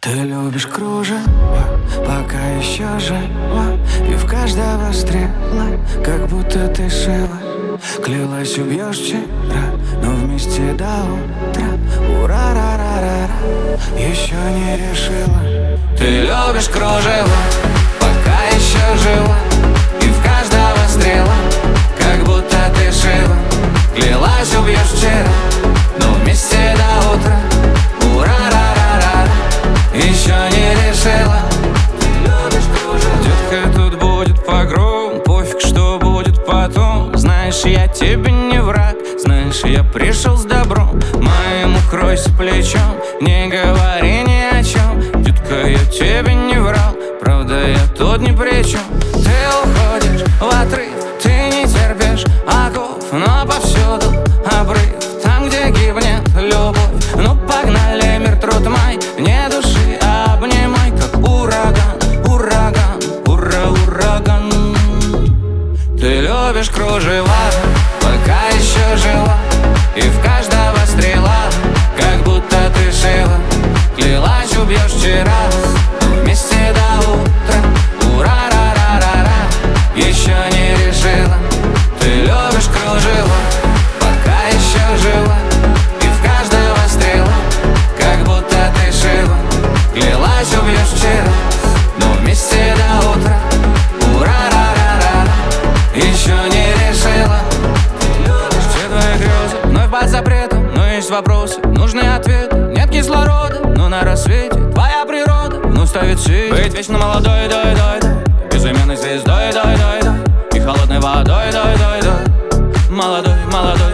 Ты любишь кружево, пока еще жива, и в каждого стрела, как будто ты шила. Клялась, убьешь вчера, но вместе до утра. Ура-ра-ра-ра-ра, еще не решила. Ты любишь кружево, пока еще жива, и в каждого стрела, как будто ты шила. Клялась, убьешь вчера, но вместе до утра. Ура-ра-ра-ра-ра, еще не решила. Ты любишь кружево. Детка, тут будет погром, пофиг, что будет потом. Знаешь, я тебе не враг, знаешь, я пришел с добром. Моим укройся плечом, не говори ни о чем. Детка, я тебе не врал, правда, я тут ни при чем. Ты уходишь в отрыв, ты не терпишь оков, но повсюду обрыв, там, где гибнет любовь. Ну погнали, мир, труд мой, не души, обнимай, как ураган, ураган, ураган. Ты любишь кружева, пока еще жива, и в каждого стрела, как будто ты шила. Клялась, убьешь вчера, но вместе до утра. Ура-ра-ра-ра-ра, еще не решила. Ты любишь кружева, пока еще жива, и в каждого стрела, как будто ты шила. Клялась, убьешь вчера, но вместе до утра. Ура-ра-ра-ра-ра, еще не решила. Все твои грезы вновь под запретом, но есть вопросы, нужны ответы. Нет кислорода, но на рассвете твоя природа вновь ставит силы. Быть вечно молодой, дой-дой-дой, безыменной звездой, дой-дой-дой, и холодной водой, дой-дой-дой. Молодой, молодой.